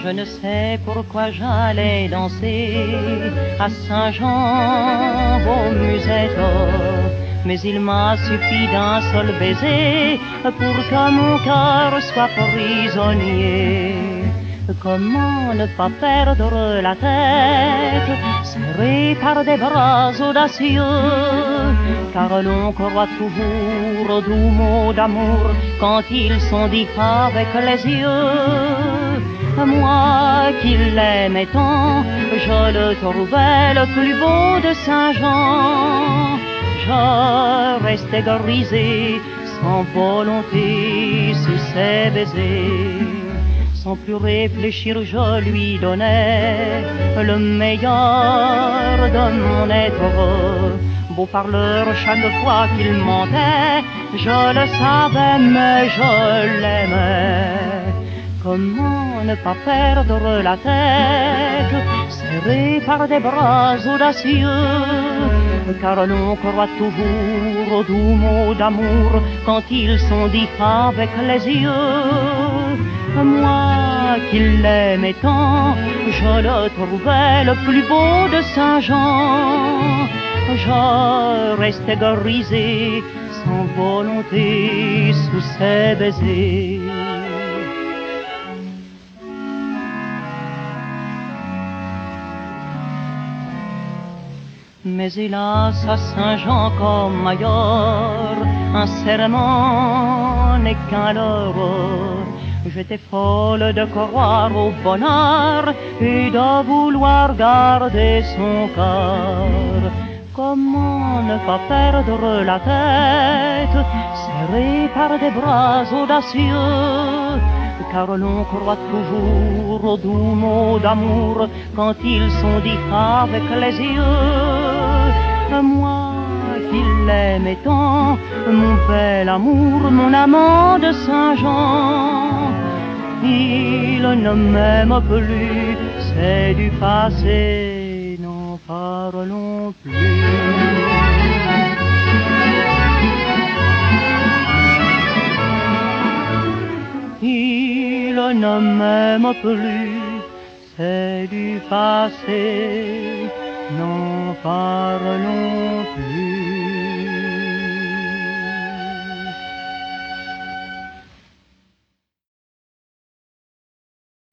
Je ne sais pourquoi j'allais danser à Saint-Jean aux musettes, mais il m'a suffi d'un seul baiser pour que mon cœur soit prisonnier. Comment ne pas perdre la tête, serré par des bras audacieux, car l'on croit toujours aux doux mots d'amour quand ils sont dits avec les yeux. Moi qui l'aimais tant, je le trouvais le plus beau de Saint-Jean. Je restais grisé, sans volonté, sous ses baisers. Sans plus réfléchir, je lui donnais le meilleur de mon être. Beau parleur, chaque fois qu'il mentait, je le savais, mais je l'aimais. Comment ne pas perdre la tête, serré par des bras audacieux, car l'on croit toujours aux doux mots d'amour quand ils sont dits avec les yeux. Moi qui l'aimais tant, je le trouvais le plus beau de Saint-Jean. Je restais grisé, sans volonté, sous ses baisers. Mais hélas, à Saint-Jean comme ailleurs, un serment n'est qu'un leurre. J'étais folle de croire au bonheur et de vouloir garder son cœur. Comment ne pas perdre la tête, serré par des bras audacieux, car l'on croit toujours aux doux mots d'amour quand ils sont dits avec les yeux. Moi qui l'aimais tant, mon bel amour, mon amant de Saint-Jean, il ne m'aime plus, c'est du passé, n'en parlons plus. Il ne m'aime plus, c'est du passé, n'en parlons plus.